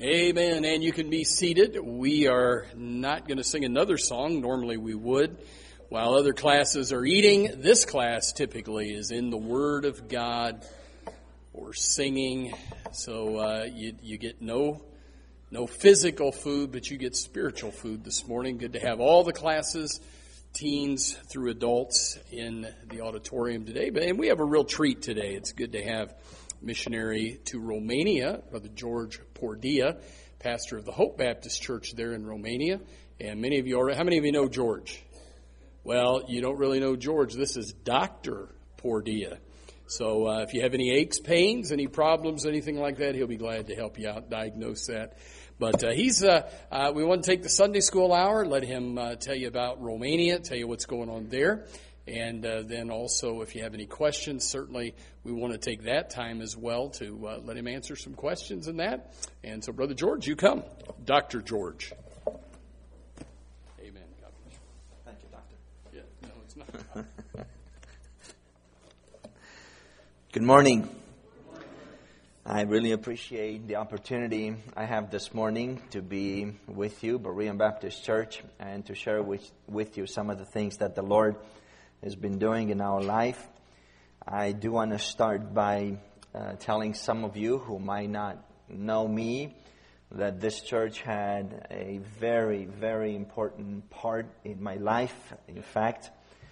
Amen. And you can be seated. We are not going to sing another song. Normally we would. While other classes are eating, this class typically is in the Word of God or singing. So you get no physical food, but you get spiritual food this morning. Good to have all the classes, teens through adults, in the auditorium today. And we have a real treat today. It's good to have missionary to Romania, Brother George Pordia, pastor of the Hope Baptist Church there in Romania. And many of you already, how many of you know George? Well, you don't really know George. This is Dr. Pordia. So if you have any aches, pains, any problems, anything like that, he'll be glad to help you out, diagnose that. But we want to take the Sunday school hour, let him tell you about Romania, tell you what's going on there. And then also, if you have any questions, certainly we want to take that time as well to let him answer some questions in that. And so, Brother George, you come. Dr. George. Amen. God bless you. Thank you, Doctor. Yeah, no, it's not. Good morning. I really appreciate the opportunity I have this morning to be with you, Berean Baptist Church, and to share with you some of the things that the Lord has been doing in our life. I do want to start by telling some of you who might not know me that this church had a very, very important part in my life. In fact,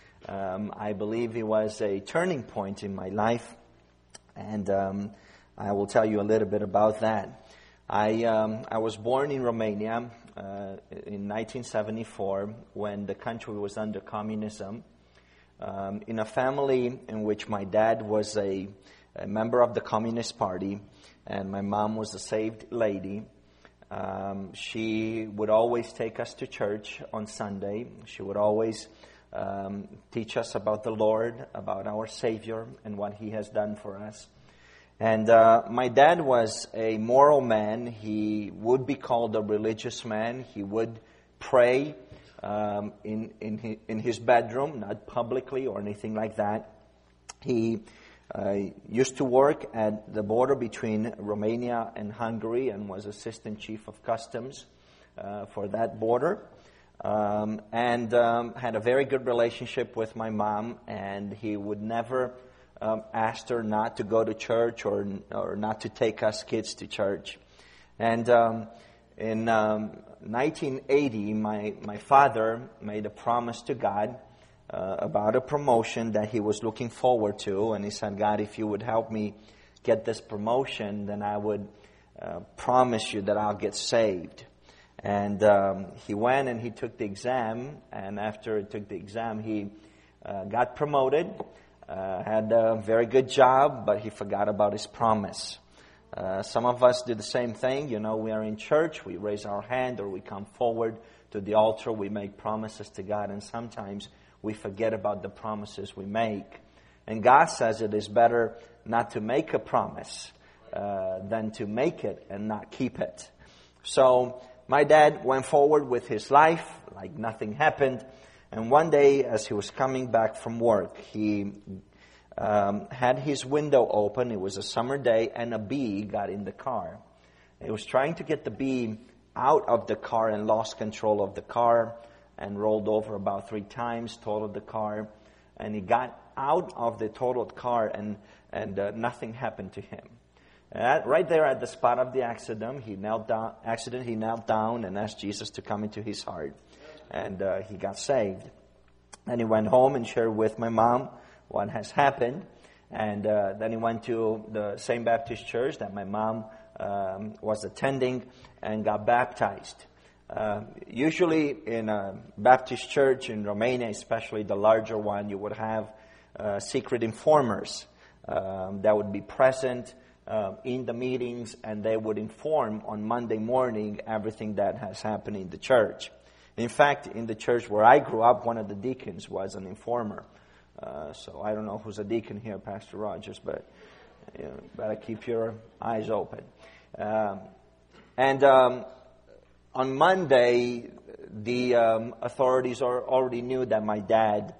I believe it was a turning point in my life, and I will tell you a little bit about that. I was born in Romania in 1974 when the country was under communism. In a family in which my dad was a member of the Communist Party and my mom was a saved lady. She would always take us to church on Sunday. She would always teach us about the Lord, about our Savior, and what He has done for us. And my dad was a moral man. He would be called a religious man. He would pray in his bedroom, not publicly or anything like that. He used to work at the border between Romania and Hungary and was assistant chief of customs for that border. And had a very good relationship with my mom, and he would never ask her not to go to church or not to take us kids to church. And in 1980, my father made a promise to God about a promotion that he was looking forward to. And he said, God, if you would help me get this promotion, then I would promise you that I'll get saved. And he went and he took the exam. And after he took the exam, he got promoted, had a very good job, but he forgot about his promise. Some of us do the same thing. You know, we are in church, we raise our hand or we come forward to the altar, we make promises to God, and sometimes we forget about the promises we make. And God says it is better not to make a promise than to make it and not keep it. So my dad went forward with his life like nothing happened. And one day as he was coming back from work, he had his window open. It was a summer day, and a bee got in the car. He was trying to get the bee out of the car and lost control of the car and rolled over about 3 times, totaled the car. And he got out of the totaled car, and nothing happened to him. Right there at the spot of the accident, he knelt down and asked Jesus to come into his heart. And he got saved. And he went home and shared with my mom what has happened. And then he went to the same Baptist church that my mom was attending and got baptized. Usually in a Baptist church in Romania, especially the larger one, you would have secret informers that would be present in the meetings, and they would inform on Monday morning everything that has happened in the church. In fact, in the church where I grew up, one of the deacons was an informer. So I don't know who's a deacon here, Pastor Rogers, but you know, better keep your eyes open. And on Monday, the authorities already knew that my dad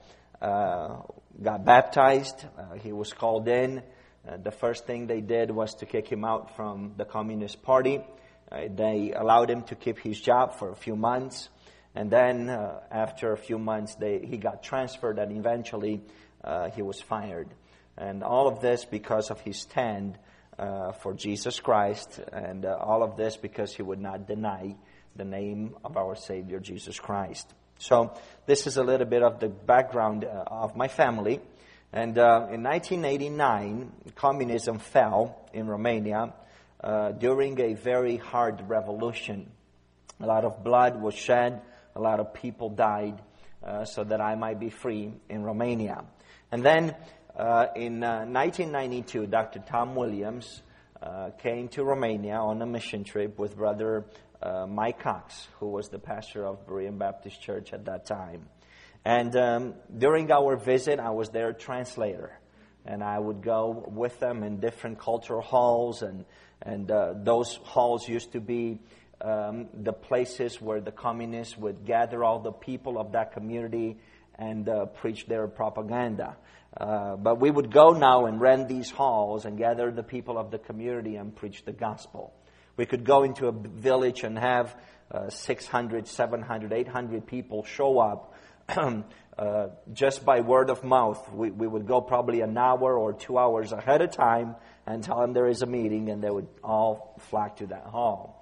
got baptized. He was called in. The first thing they did was to kick him out from the Communist Party. They allowed him to keep his job for a few months. And then after a few months, he got transferred, and eventually he was fired. And all of this because of his stand for Jesus Christ, and all of this because he would not deny the name of our Savior, Jesus Christ. So this is a little bit of the background of my family. And in 1989, communism fell in Romania during a very hard revolution. A lot of blood was shed, a lot of people died so that I might be free in Romania. And then in 1992, Dr. Tom Williams came to Romania on a mission trip with Brother Mike Cox, who was the pastor of Berean Baptist Church at that time. And during our visit, I was their translator. And I would go with them in different cultural halls. And those halls used to be the places where the communists would gather all the people of that community and preach their propaganda. But we would go now and rent these halls and gather the people of the community and preach the gospel. We could go into a village and have 600, 700, 800 people show up just by word of mouth. We would go probably an hour or 2 hours ahead of time and tell them there is a meeting, and they would all flock to that hall.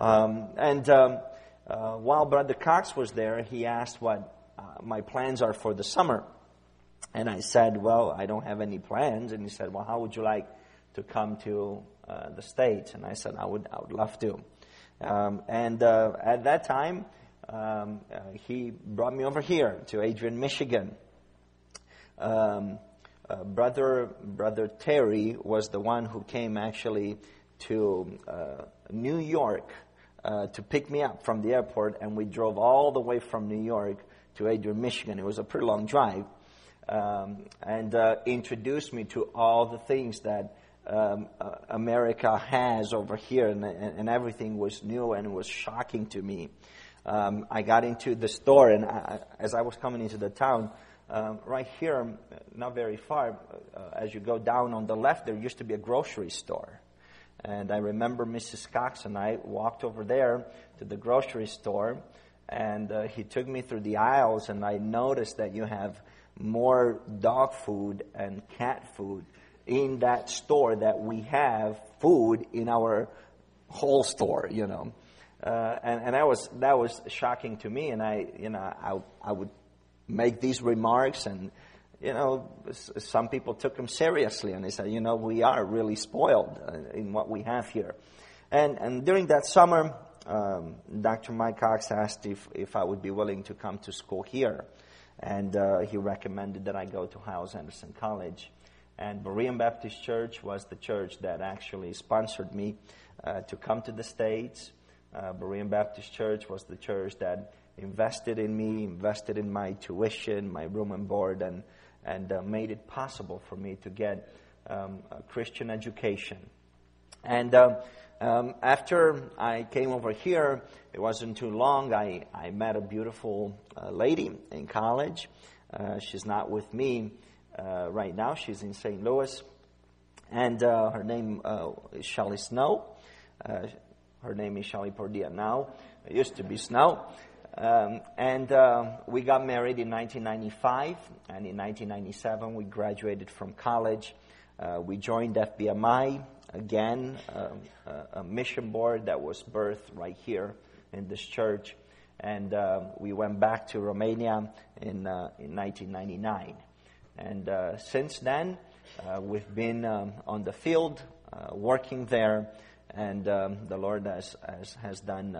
While Brother Cox was there, he asked what my plans are for the summer. And I said, well, I don't have any plans. And he said, well, how would you like to come to the States? And I said, I would love to. At that time, he brought me over here to Adrian, Michigan. Brother Terry was the one who came actually to New York to pick me up from the airport, and we drove all the way from New York to Adrian, Michigan. It was a pretty long drive. And introduced me to all the things that America has over here, and everything was new and it was shocking to me. I got into the store, and as I was coming into the town, right here, not very far, as you go down on the left, there used to be a grocery store. And I remember Mrs. Cox and I walked over there to the grocery store, and he took me through the aisles, and I noticed that you have more dog food and cat food in that store that we have food in our whole store, you know. And that was shocking to me, and I would make these remarks, and some people took them seriously, and they said, we are really spoiled in what we have here. And during that summer, Dr. Mike Cox asked if I would be willing to come to school here. And he recommended that I go to Hyles-Anderson College. And Berean Baptist Church was the church that actually sponsored me to come to the States. Berean Baptist Church was the church that invested in me, invested in my tuition, my room and board, and made it possible for me to get a Christian education. And after I came over here, it wasn't too long, I met a beautiful lady in college. She's not with me right now. She's in St. Louis. And her name is Shelley Snow. Her name is Shelley Pordia now. It used to be Snow. And we got married in 1995. And in 1997, we graduated from college. We joined FBMI. Again, a mission board that was birthed right here in this church. And we went back to Romania in 1999. And since then, we've been on the field, working there. And the Lord has done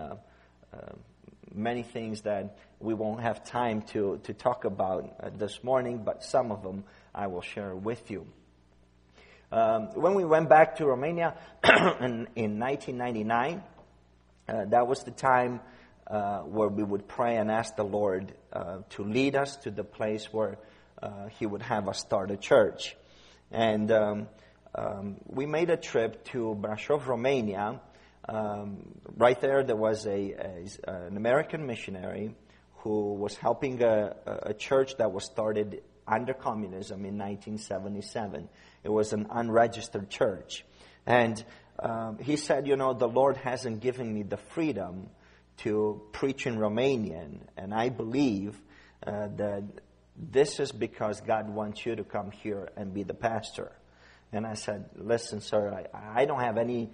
many things that we won't have time to talk about this morning, but some of them I will share with you. When we went back to Romania in 1999, that was the time where we would pray and ask the Lord to lead us to the place where He would have us start a church. And we made a trip to Brașov, Romania. Right there was an American missionary who was helping a church that was started under communism in 1977. It was an unregistered church. And he said, the Lord hasn't given me the freedom to preach in Romanian, and I believe that this is because God wants you to come here and be the pastor. And I said, listen, sir, I don't have any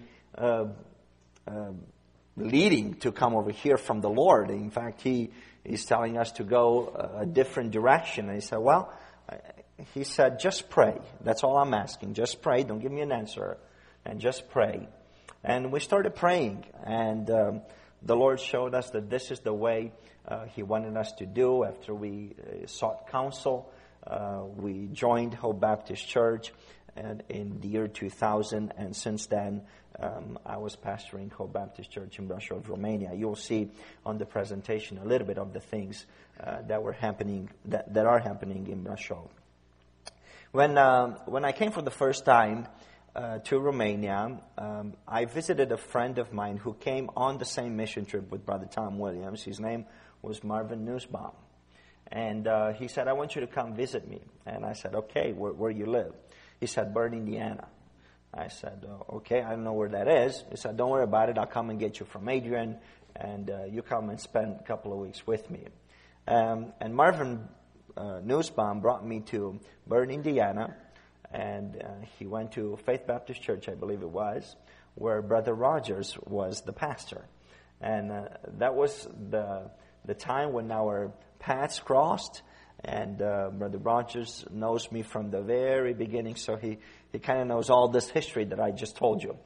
leading to come over here from the Lord. In fact, he's telling us to go a different direction. And he said, he said, just pray. That's all I'm asking. Just pray. Don't give me an answer. And just pray. And we started praying. And the Lord showed us that this is the way He wanted us to do. After we sought counsel, we joined Hope Baptist Church in the year 2000. And since then, I was pastoring Hope Baptist Church in Brașov, Romania. You'll see on the presentation a little bit of the things that are happening in Brașov. When I came for the first time to Romania, I visited a friend of mine who came on the same mission trip with Brother Tom Williams. His name was Marvin Nussbaum. And he said, I want you to come visit me. And I said, okay, where you live? He said, Bern, Indiana. I said, okay, I don't know where that is. He said, don't worry about it. I'll come and get you from Adrian, and you come and spend a couple of weeks with me. And Marvin Nussbaum brought me to Bern, Indiana, and he went to Faith Baptist Church, I believe it was, where Brother Rogers was the pastor. And that was the time when our paths crossed, and Brother Rogers knows me from the very beginning, so he kind of knows all this history that I just told you.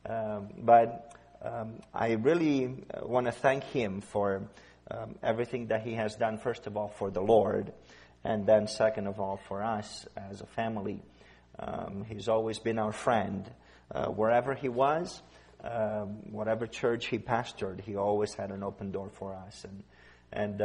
But I really want to thank him for everything that he has done, first of all, for the Lord, and then second of all, for us as a family. He's always been our friend. Wherever he was, whatever church he pastored, he always had an open door for us. And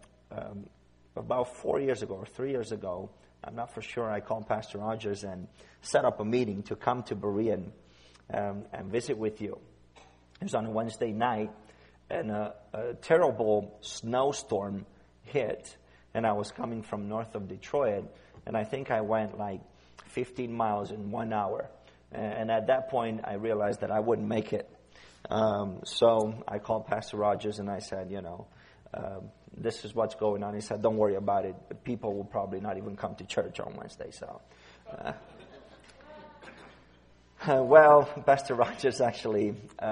about 4 years ago or 3 years ago, I'm not for sure, I called Pastor Rogers and set up a meeting to come to Berean and visit with you. It was on a Wednesday night, and a terrible snowstorm hit, and I was coming from north of Detroit, and I think I went like 15 miles in 1 hour. And at that point, I realized that I wouldn't make it. So I called Pastor Rogers and I said, this is what's going on. He said, don't worry about it. People will probably not even come to church on Wednesday. So, well, Pastor Rogers actually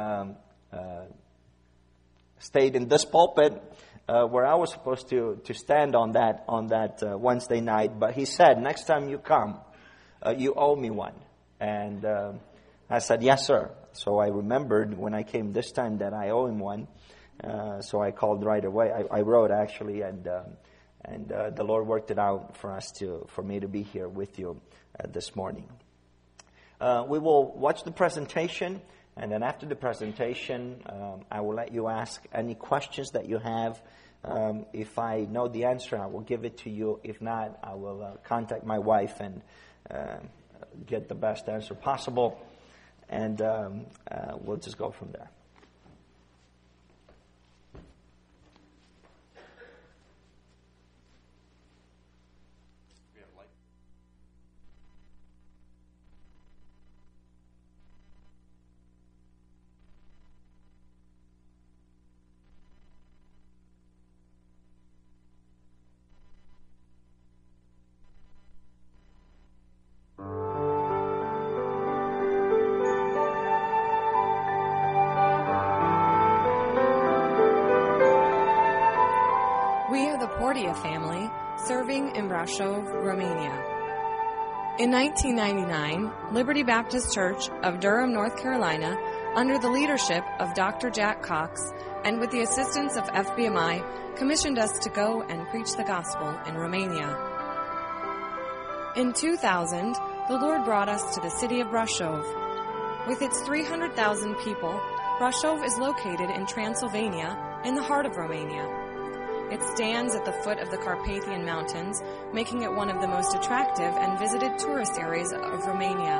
stayed in this pulpit where I was supposed to stand on that Wednesday night. But he said, next time you come, you owe me one. And I said, yes, sir. So I remembered when I came this time that I owe him one. So I called right away. I wrote actually, and the Lord worked it out for me to be here with you this morning. We will watch the presentation, and then after the presentation, I will let you ask any questions that you have. If I know the answer, I will give it to you. If not, I will contact my wife and get the best answer possible, and we'll just go from there. Family serving in Brașov, Romania. In 1999, Liberty Baptist Church of Durham, North Carolina, under the leadership of Dr. Jack Cox and with the assistance of FBMI, commissioned us to go and preach the gospel in Romania. In 2000, the Lord brought us to the city of Brașov. With its 300,000 people, Brașov is located in Transylvania, in the heart of Romania. It stands at the foot of the Carpathian Mountains, making it one of the most attractive and visited tourist areas of Romania.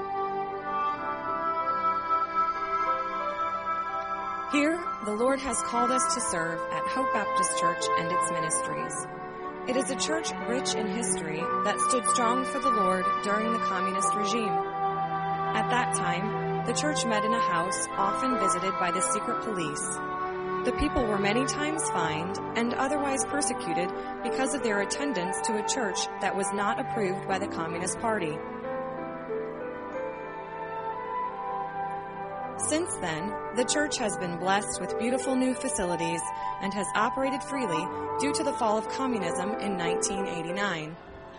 Here, the Lord has called us to serve at Hope Baptist Church and its ministries. It is a church rich in history that stood strong for the Lord during the communist regime. At that time, the church met in a house often visited by the secret police. The people were many times fined and otherwise persecuted because of their attendance to a church that was not approved by the Communist Party. Since then, the church has been blessed with beautiful new facilities and has operated freely due to the fall of communism in 1989.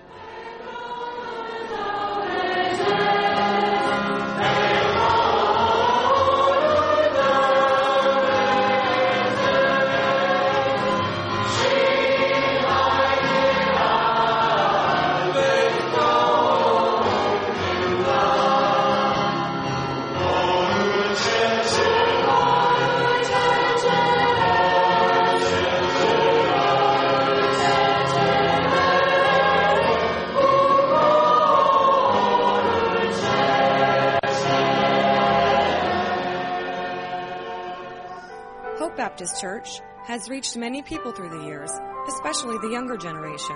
Baptist Church has reached many people through the years, especially the younger generation.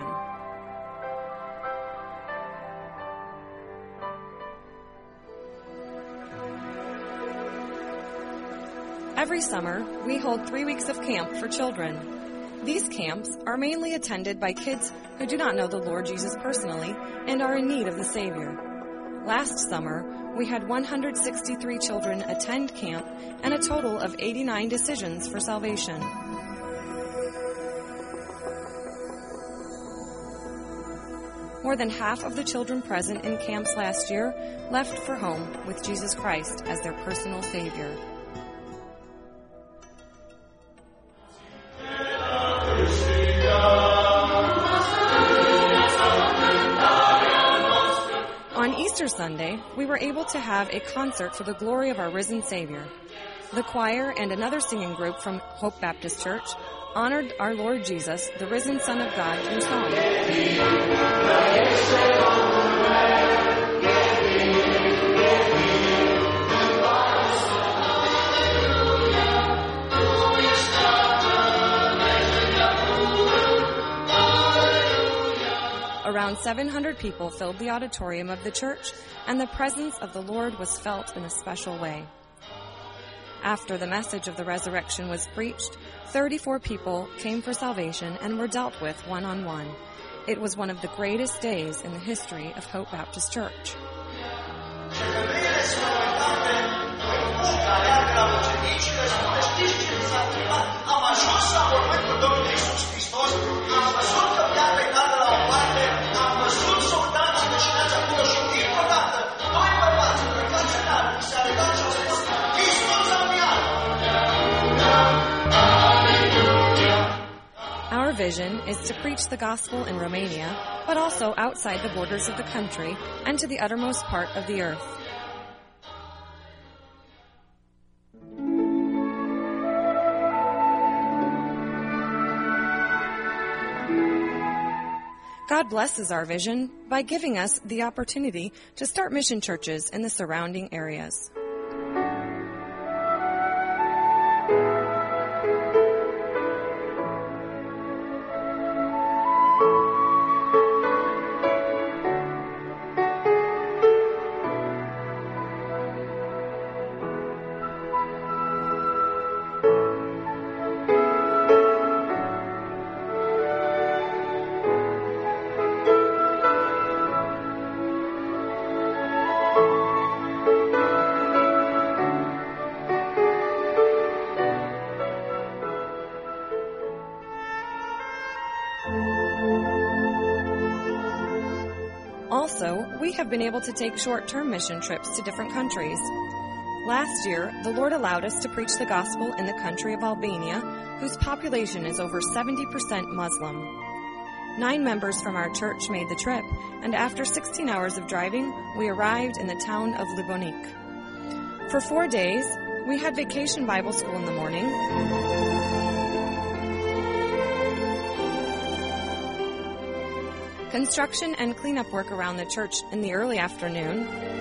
Every summer, we hold 3 weeks of camp for children. These camps are mainly attended by kids who do not know the Lord Jesus personally and are in need of the Savior. Last summer, we had 163 children attend camp and a total of 89 decisions for salvation. More than half of the children present in camps last year left for home with Jesus Christ as their personal Savior. On Easter Sunday, we were able to have a concert for the glory of our risen Savior. The choir and another singing group from Hope Baptist Church honored our Lord Jesus, the risen Son of God, through song. Around 700 people filled the auditorium of the church, and the presence of the Lord was felt in a special way. After the message of the resurrection was preached, 34 people came for salvation and were dealt with one-on-one. It was one of the greatest days in the history of Hope Baptist Church. Our vision is to preach the gospel in Romania, but also outside the borders of the country and to the uttermost part of the earth. God blesses our vision by giving us the opportunity to start mission churches in the surrounding areas. Also, we have been able to take short-term mission trips to different countries. Last year, the Lord allowed us to preach the gospel in the country of Albania, whose population is over 70% Muslim. 9 members from our church made the trip, and after 16 hours of driving, we arrived in the town of Libonik. For 4 days, we had vacation Bible school in the morning, construction and cleanup work around the church in the early afternoon,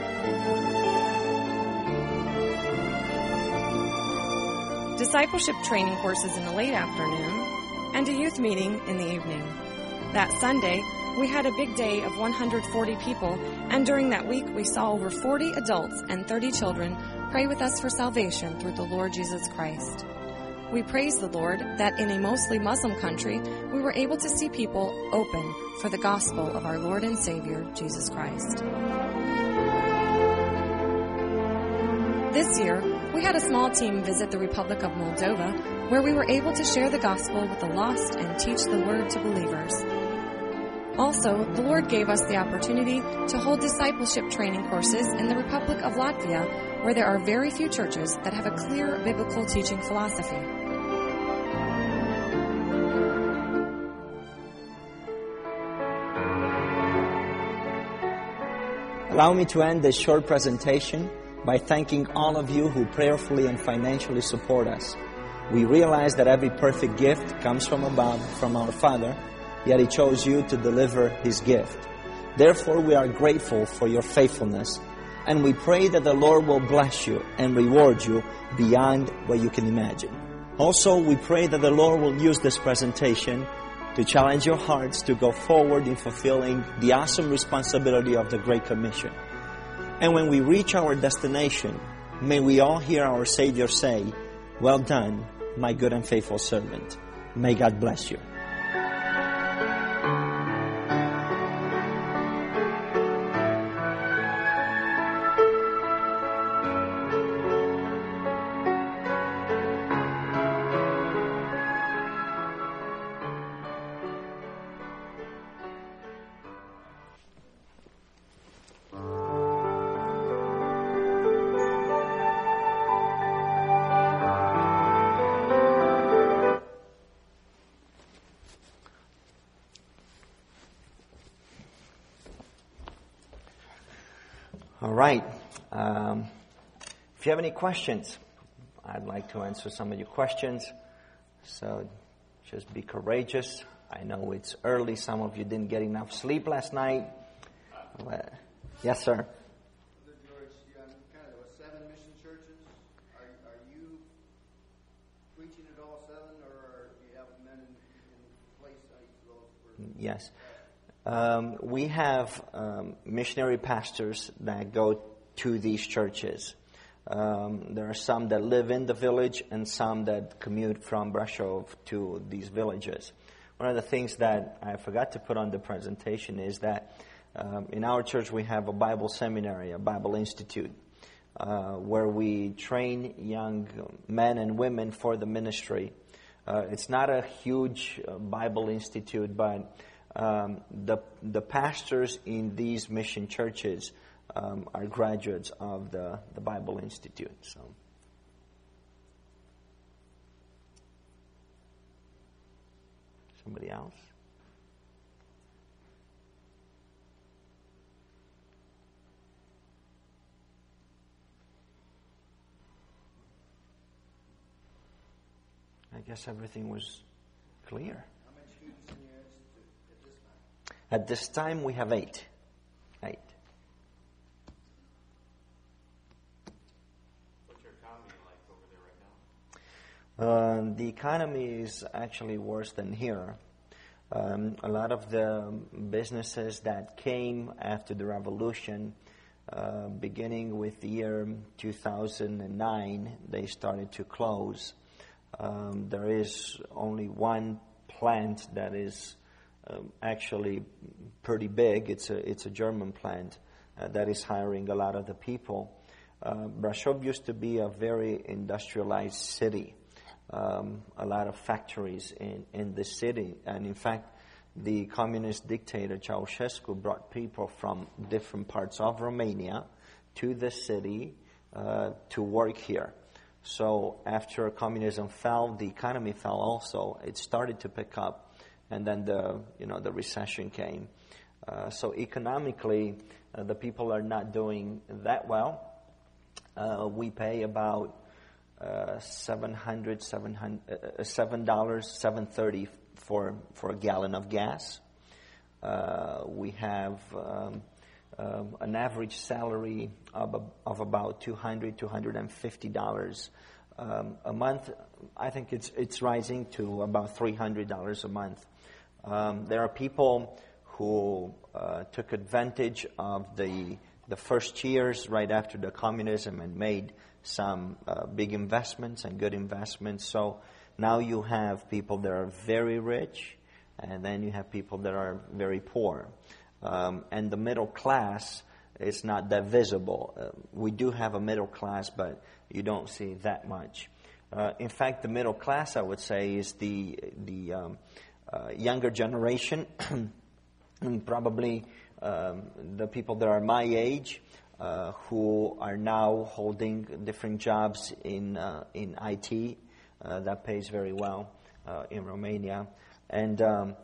discipleship training courses in the late afternoon, and a youth meeting in the evening. That Sunday, we had a big day of 140 people, and during that week we saw over 40 adults and 30 children pray with us for salvation through the Lord Jesus Christ. We praise the Lord that in a mostly Muslim country, we were able to see people open for the gospel of our Lord and Savior, Jesus Christ. This year, we had a small team visit the Republic of Moldova, where we were able to share the gospel with the lost and teach the word to believers. Also, the Lord gave us the opportunity to hold discipleship training courses in the Republic of Latvia, where there are very few churches that have a clear biblical teaching philosophy. Allow me to end this short presentation by thanking all of you who prayerfully and financially support us. We realize that every perfect gift comes from above, from our Father, yet He chose you to deliver His gift. Therefore, we are grateful for your faithfulness, and we pray that the Lord will bless you and reward you beyond what you can imagine. Also, we pray that the Lord will use this presentation to challenge your hearts to go forward in fulfilling the awesome responsibility of the Great Commission. And when we reach our destination, may we all hear our Savior say, "Well done, my good and faithful servant." May God bless you. All right. If you have any questions, I'd like to answer some of your questions. So just be courageous. I know it's early. Some of you didn't get enough sleep last night. But, yes, sir. Brother George, you're kind of 7 mission churches. Are you preaching at all 7, or do you have men in place on each of those? Yes. We have missionary pastors that go to these churches. There are some that live in the village and some that commute from Brasov to these villages. One of the things that I forgot to put on the presentation is that in our church we have a Bible seminary, a Bible institute, where we train young men and women for the ministry. It's not a huge Bible institute, but the pastors in these mission churches are graduates of the Bible Institute. So, somebody else? I guess everything was clear. At this time, we have 8. 8. What's your economy like over there right now? The economy is actually worse than here. A lot of the businesses that came after the revolution, beginning with the year 2009, they started to close. There is only one plant that is actually pretty big. It's a German plant that is hiring a lot of the people. Brasov used to be a very industrialized city. A lot of factories in the city, and in fact the communist dictator Ceausescu brought people from different parts of Romania to the city to work here. So after communism fell, the economy fell also. It started to pick up. And then the recession came. So economically, the people are not doing that well. We pay about $7.30 for a gallon of gas. We have an average salary of about $250 a month. I think it's rising to about $300 a month. There are people who took advantage of the first years right after the communism and made some big investments and good investments. So now you have people that are very rich, and then you have people that are very poor. And the middle class is not that visible. We do have a middle class, but you don't see that much. In fact, the middle class, I would say, is the younger generation, and probably the people that are my age, who are now holding different jobs in IT. That pays very well in Romania. And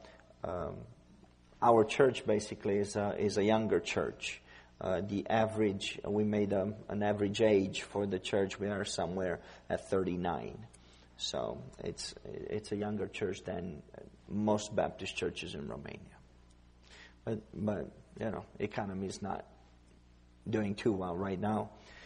our church basically is a younger church. The average, we made an average age for the church. We are somewhere at 39. So it's a younger church than most Baptist churches in Romania. But economy is not doing too well right now.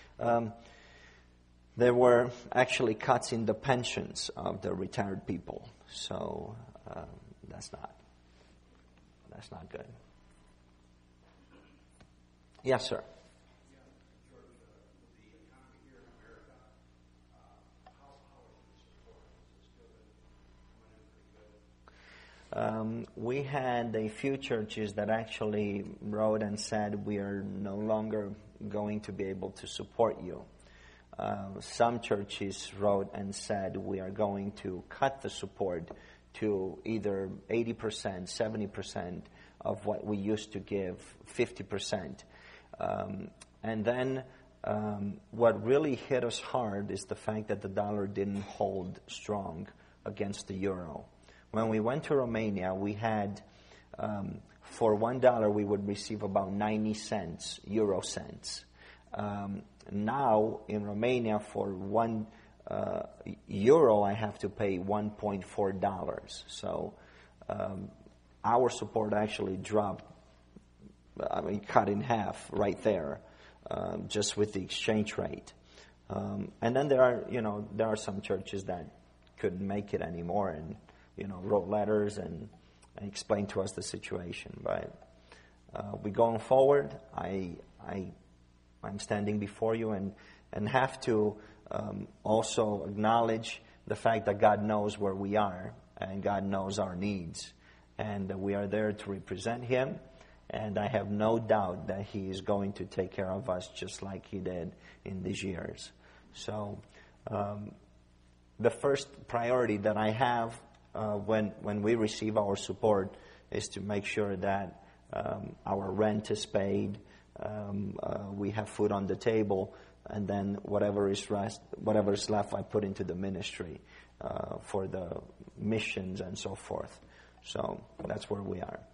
There were actually cuts in the pensions of the retired people. So that's not good. Yes, sir. We had a few churches that actually wrote and said, we are no longer going to be able to support you. Some churches wrote and said, we are going to cut the support to either 80%, 70% of what we used to give, 50%. And then what really hit us hard is the fact that the dollar didn't hold strong against the euro. When we went to Romania, we had, for $1, we would receive about 90 cents, euro cents. Now, in Romania, for €1, I have to pay $1.4. So our support actually dropped, cut in half right there, just with the exchange rate. And then there are some churches that couldn't make it anymore and, wrote letters and explained to us the situation. But we going forward, I'm standing before you and have to also acknowledge the fact that God knows where we are and God knows our needs. And we are there to represent Him. And I have no doubt that He is going to take care of us just like He did in these years. So the first priority that I have when we receive our support is to make sure that our rent is paid, we have food on the table, and then whatever is left I put into the ministry for the missions and so forth. So that's where we are.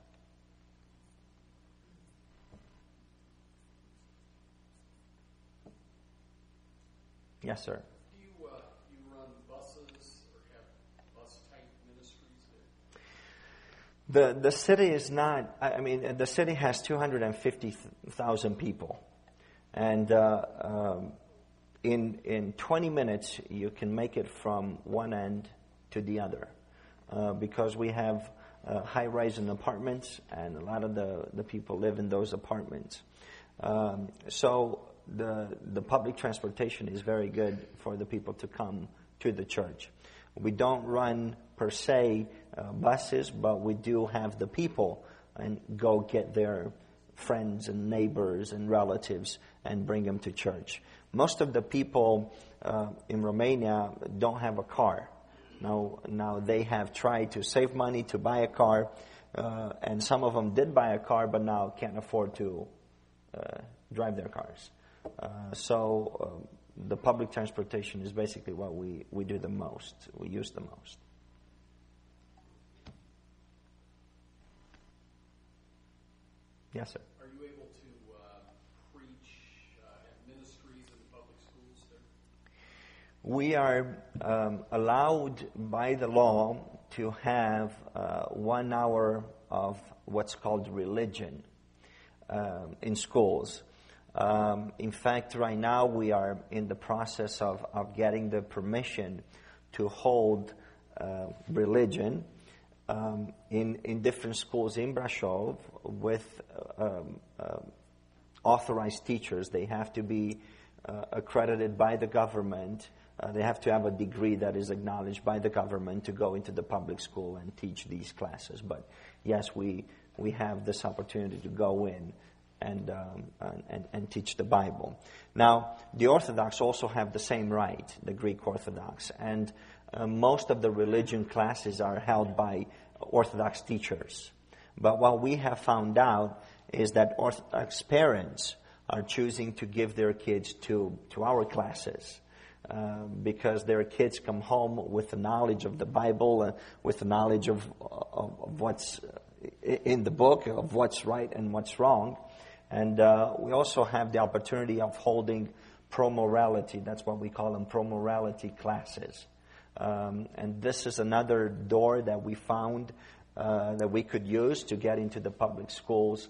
Yes, sir. Do you run buses or have bus-type ministries there? The city is not, the city has 250,000 people. And in 20 minutes, you can make it from one end to the other. Because we have high-rise apartments, and a lot of the people live in those apartments. So the public transportation is very good for the people to come to the church. We don't run, per se, buses, but we do have the people and go get their friends and neighbors and relatives and bring them to church. Most of the people in Romania don't have a car. Now they have tried to save money to buy a car, and some of them did buy a car, but now can't afford to drive their cars. So the public transportation is basically what we do the most. We use the most. Yes, sir. Are you able to preach at ministries in public schools there? We are allowed by the law to have 1 hour of what's called religion in schools. In fact, right now we are in the process of getting the permission to hold religion in different schools in Brașov with authorized teachers. They have to be accredited by the government. They have to have a degree that is acknowledged by the government to go into the public school and teach these classes. But yes, we have this opportunity to go in and teach the Bible. Now, the Orthodox also have the same right, the Greek Orthodox, and most of the religion classes are held by Orthodox teachers. But what we have found out is that Orthodox parents are choosing to give their kids to our classes. Because their kids come home with the knowledge of the Bible, with the knowledge of what's in the book, of what's right and what's wrong. And we also have the opportunity of holding pro-morality. That's what we call them, pro-morality classes. And this is another door that we found that we could use to get into the public schools.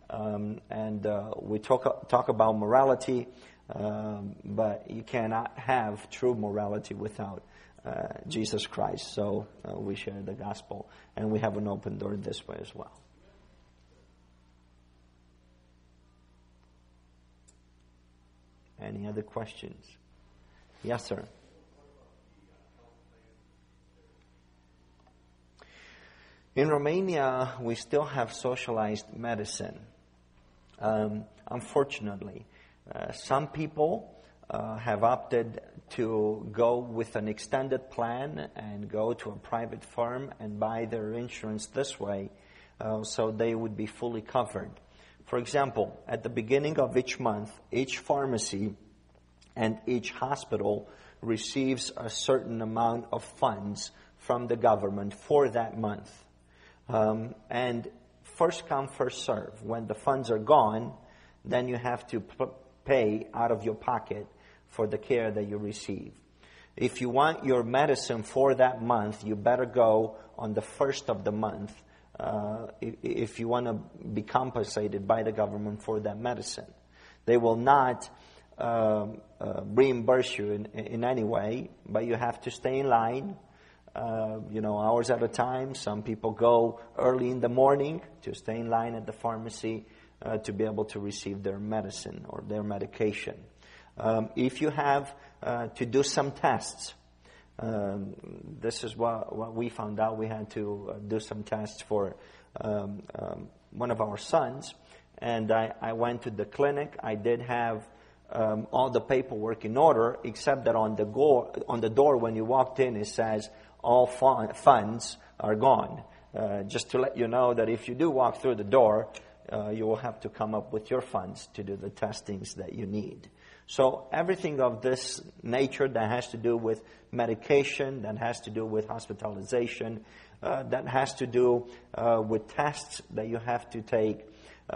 We talk about morality. But you cannot have true morality without Jesus Christ. So we share the gospel, and we have an open door this way as well. Any other questions? Yes, sir. In Romania, we still have socialized medicine. Unfortunately. Some people have opted to go with an extended plan and go to a private firm and buy their insurance this way, so they would be fully covered. For example, at the beginning of each month, each pharmacy and each hospital receives a certain amount of funds from the government for that month. And first come, first serve. When the funds are gone, then you have to pay out of your pocket for the care that you receive. If you want your medicine for that month, you better go on the first of the month if you want to be compensated by the government for that medicine. They will not reimburse you in any way, but you have to stay in line, hours at a time. Some people go early in the morning to stay in line at the pharmacy to be able to receive their medicine or their medication. If you have to do some tests, this is what we found out. We had to do some tests for one of our sons, and I went to the clinic. I did have all the paperwork in order, except that on the door when you walked in, it says all funds are gone. Just to let you know that if you do walk through the door, you will have to come up with your funds to do the testings that you need. So everything of this nature that has to do with medication, that has to do with hospitalization, that has to do with tests that you have to take,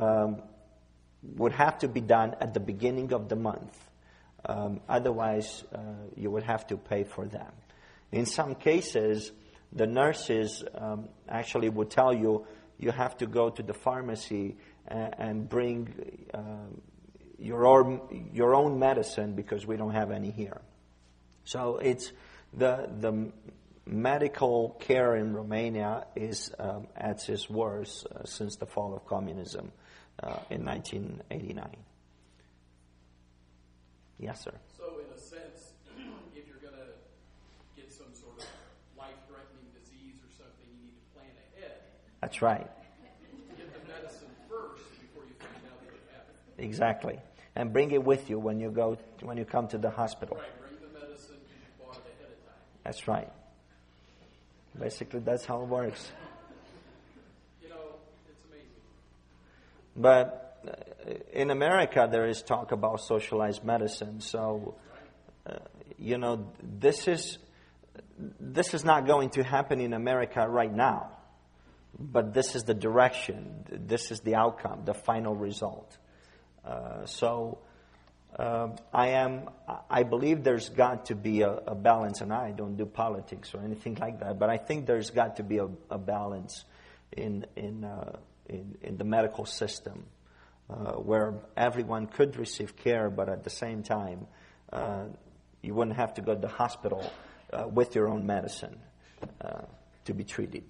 would have to be done at the beginning of the month. Otherwise, you would have to pay for them. In some cases, the nurses actually would tell you, you have to go to the pharmacy and bring your own medicine because we don't have any here. So it's the medical care in Romania is at its worst since the fall of communism in 1989. Yes, sir. So in a sense, if you're going to get some sort of life-threatening disease or something, you need to plan ahead. That's right. Get the medicine first before you find out that you have it. Exactly. And bring it with you when you come to the hospital. Right, bring the medicine you bought ahead of time. That's right. Basically, that's how it works. It's amazing. But in America, there is talk about socialized medicine. So, this is not going to happen in America right now. But this is the direction. This is the outcome, the final result. I believe there's got to be a balance, and I don't do politics or anything like that, but I think there's got to be a balance in the medical system where everyone could receive care, but at the same time, you wouldn't have to go to the hospital with your own medicine to be treated.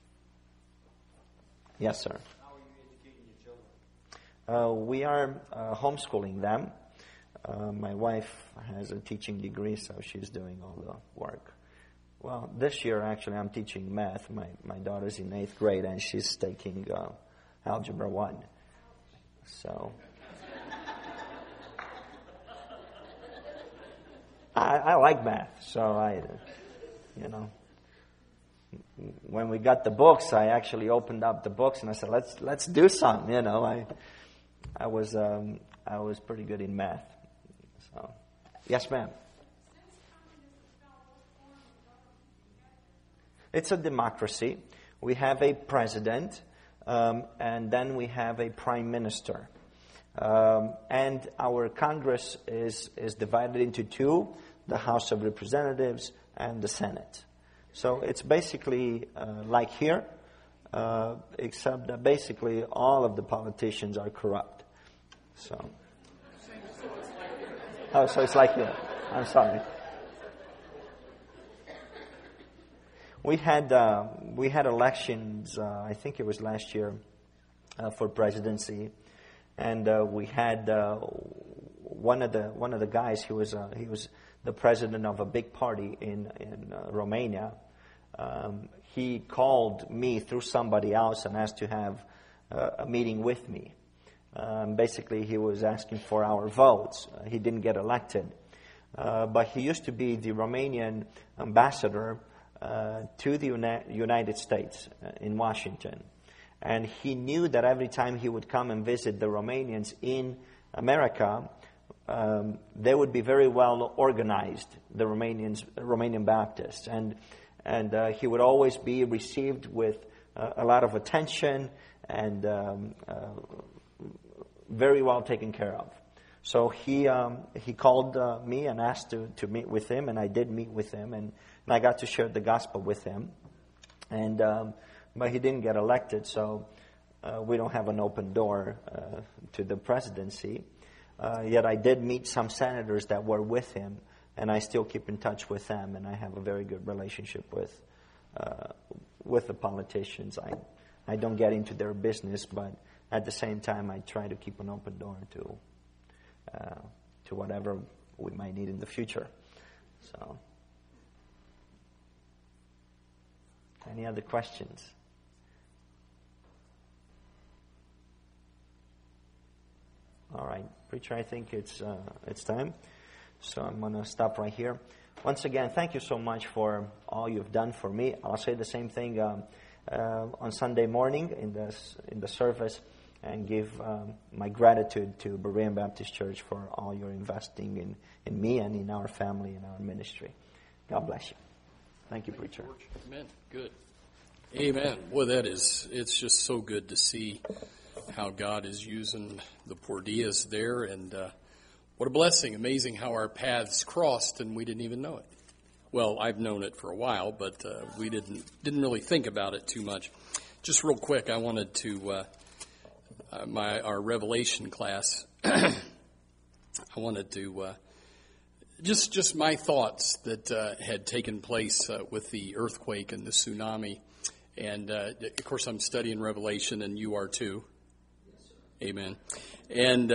Yes, sir. How are you educating your children? We are homeschooling them. My wife has a teaching degree, so she's doing all the work. Well, this year, actually, I'm teaching math. My daughter's in 8th grade, and she's taking Algebra 1. So I like math, so when we got the books, I actually opened up the books and I said, let's do some. I was pretty good in math. So, yes, ma'am. It's a democracy. We have a president, and then we have a prime minister. And our Congress is divided into two, the House of Representatives and the Senate. So it's basically like here, except that basically all of the politicians are corrupt. So it's like here. I'm sorry. We had elections. I think it was last year for presidency, and we had one of the guys. He was the president of a big party in Romania. He called me through somebody else and asked to have a meeting with me. Basically, he was asking for our votes. He didn't get elected, but he used to be the Romanian ambassador to the United States in Washington. And he knew that every time he would come and visit the Romanians in America, they would be very well organized, the Romanian Baptists. And he would always be received with a lot of attention and very well taken care of. So he called me and asked to meet with him, and I did meet with him, and I got to share the gospel with him. And but he didn't get elected, so we don't have an open door to the presidency. Yet I did meet some senators that were with him, and I still keep in touch with them, and I have a very good relationship with the politicians. I don't get into their business, but at the same time, I try to keep an open door to whatever we might need in the future. So, any other questions? All right, preacher, I think it's time. So I'm going to stop right here. Once again, thank you so much for all you've done for me. I'll say the same thing on Sunday morning in the service, and give my gratitude to Berean Baptist Church for all your investing in me and in our family and our ministry. God bless you. Thank you, preacher. Amen. Good. Amen. Boy, it's just so good to see how God is using the Pordias there, and what a blessing. Amazing how our paths crossed and we didn't even know it. Well, I've known it for a while, but we didn't really think about it too much. Just real quick, I wanted to our Revelation class. I wanted to just my thoughts that had taken place with the earthquake and the tsunami, and of course I'm studying Revelation, and you are too. Amen. And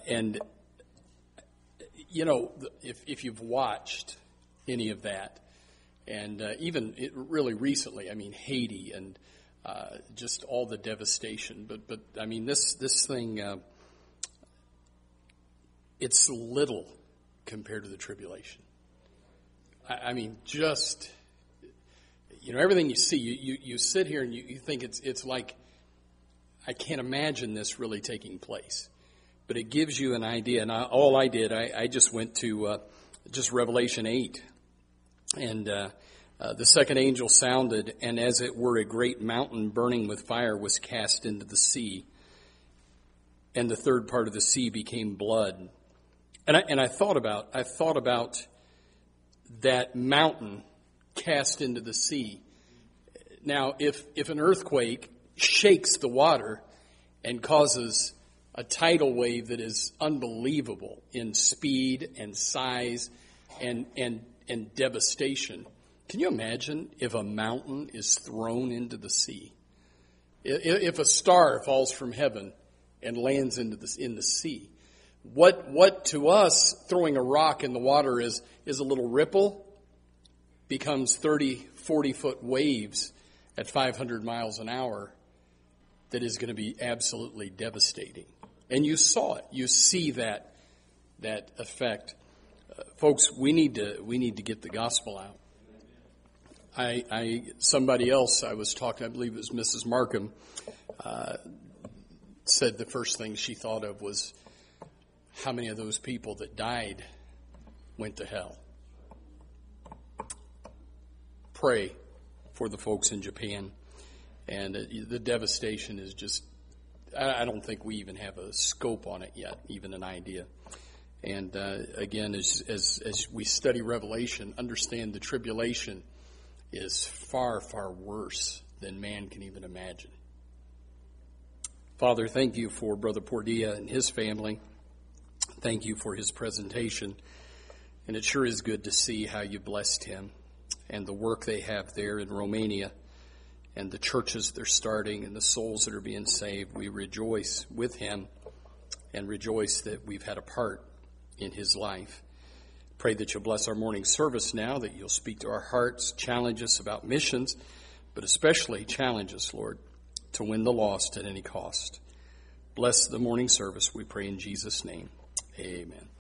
if you've watched any of that, and even really recently, I mean Haiti and just all the devastation. But I mean this thing, it's little compared to the tribulation. I mean, just everything you see, you sit here and you think it's like, I can't imagine this really taking place. But it gives you an idea. And all I did, I just went to just Revelation 8. And the second angel sounded, and as it were a great mountain burning with fire was cast into the sea. And the third part of the sea became blood. And I thought about that mountain cast into the sea. Now, if an earthquake shakes the water and causes a tidal wave that is unbelievable in speed and size and devastation, can you imagine if a mountain is thrown into the sea? If a star falls from heaven and lands in the sea, What to us, throwing a rock in the water is a little ripple, becomes 30, 40-foot waves at 500 miles an hour that is going to be absolutely devastating. And you saw it. You see that effect. Folks, we need to get the gospel out. Somebody else I was talking, I believe it was Mrs. Markham, said the first thing she thought of was how many of those people that died went to hell. Pray for the folks in Japan. And the devastation is just, I don't think we even have a scope on it yet, even an idea. And again, as we study Revelation, understand the tribulation is far, far worse than man can even imagine. Father, thank you for Brother Pordia and his family. Thank you for his presentation. And it sure is good to see how you blessed him and the work they have there in Romania and the churches they're starting and the souls that are being saved. We rejoice with him and rejoice that we've had a part in his life. Pray that you'll bless our morning service now, that you'll speak to our hearts, challenge us about missions, but especially challenge us, Lord, to win the lost at any cost. Bless the morning service, we pray in Jesus' name. Amen.